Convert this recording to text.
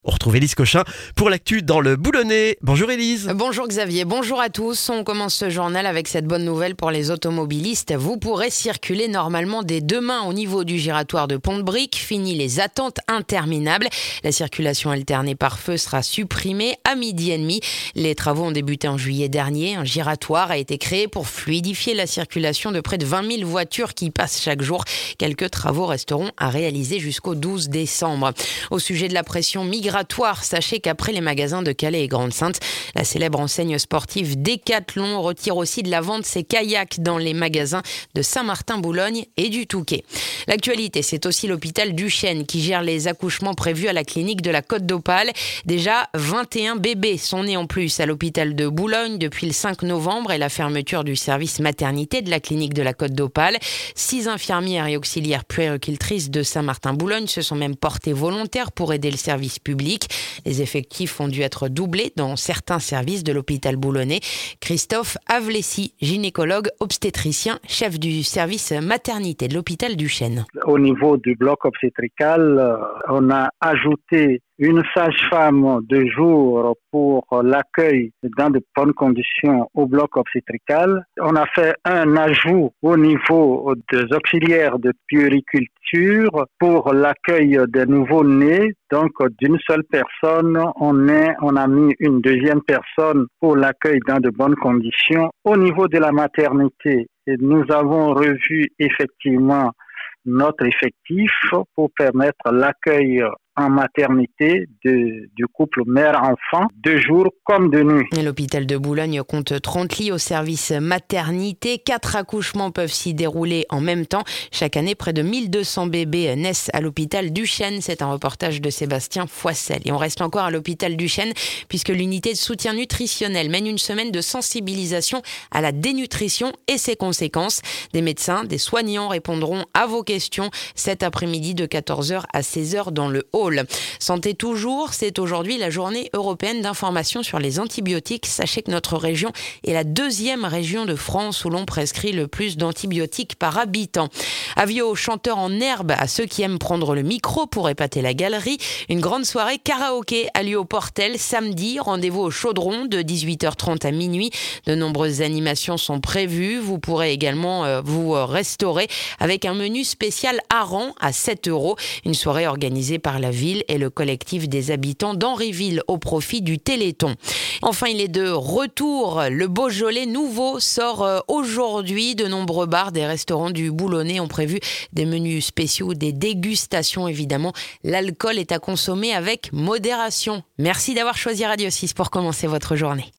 On retrouve Élise Cochin pour l'actu dans le Boulonnais. Bonjour Élise. Bonjour Xavier, bonjour à tous. On commence ce journal avec cette bonne nouvelle pour les automobilistes. Vous pourrez circuler normalement dès demain au niveau du giratoire de Pont-de-Brique. Fini les attentes interminables. La circulation alternée par feu sera supprimée à 12h30. Les travaux ont débuté en juillet dernier. Un giratoire a été créé pour fluidifier la circulation de près de 20 000 voitures qui passent chaque jour. Quelques travaux resteront à réaliser jusqu'au 12 décembre. Au sujet de la pression migratoire, sachez qu'après les magasins de Calais et Grande-Synthe, la célèbre enseigne sportive Decathlon retire aussi de la vente ses kayaks dans les magasins de Saint-Martin-Boulogne et du Touquet. L'actualité, c'est aussi l'hôpital Duchesne qui gère les accouchements prévus à la clinique de la Côte d'Opale. Déjà, 21 bébés sont nés en plus à l'hôpital de Boulogne depuis le 5 novembre et la fermeture du service maternité de la clinique de la Côte d'Opale. 6 infirmières et auxiliaires puéricultrices de Saint-Martin-Boulogne se sont même portées volontaires pour aider le service public. Les effectifs ont dû être doublés dans certains services de l'hôpital boulonnais. Christophe Avlessi, gynécologue obstétricien, chef du service maternité de l'hôpital Duchesne. Au niveau du bloc obstétrical, on a ajouté une sage-femme de jour pour l'accueil dans de bonnes conditions au bloc obstétrical. On a fait un ajout au niveau des auxiliaires de puériculture pour l'accueil des nouveaux-nés. Donc, d'une seule personne, on a mis une deuxième personne pour l'accueil dans de bonnes conditions. Au niveau de la maternité, nous avons revu effectivement notre effectif pour permettre l'accueil en maternité du couple mère-enfant, de jour comme de nuit. L'hôpital de Boulogne compte 30 lits au service maternité. 4 accouchements peuvent s'y dérouler en même temps. Chaque année, près de 1200 bébés naissent à l'hôpital Duchesne. C'est un reportage de Sébastien Foissel. Et on reste encore à l'hôpital Duchesne puisque l'unité de soutien nutritionnel mène une semaine de sensibilisation à la dénutrition et ses conséquences. Des médecins, des soignants répondront à vos questions cet après-midi de 14h à 16h dans le hall. Santé toujours, c'est aujourd'hui la journée européenne d'information sur les antibiotiques. Sachez que notre région est la 2e région de France où l'on prescrit le plus d'antibiotiques par habitant. Avis aux chanteurs en herbe, à ceux qui aiment prendre le micro pour épater la galerie. Une grande soirée karaoké a lieu au Portel samedi. Rendez-vous au Chaudron de 18h30 à minuit. De nombreuses animations sont prévues. Vous pourrez également vous restaurer avec un menu spécial hareng à 7 €. Une soirée organisée par la ville et le collectif des habitants d'Henryville au profit du Téléthon. Enfin, il est de retour. Le Beaujolais nouveau sort aujourd'hui. De nombreux bars, des restaurants du Boulonnais ont prévu des menus spéciaux, des dégustations évidemment. L'alcool est à consommer avec modération. Merci d'avoir choisi Radio 6 pour commencer votre journée.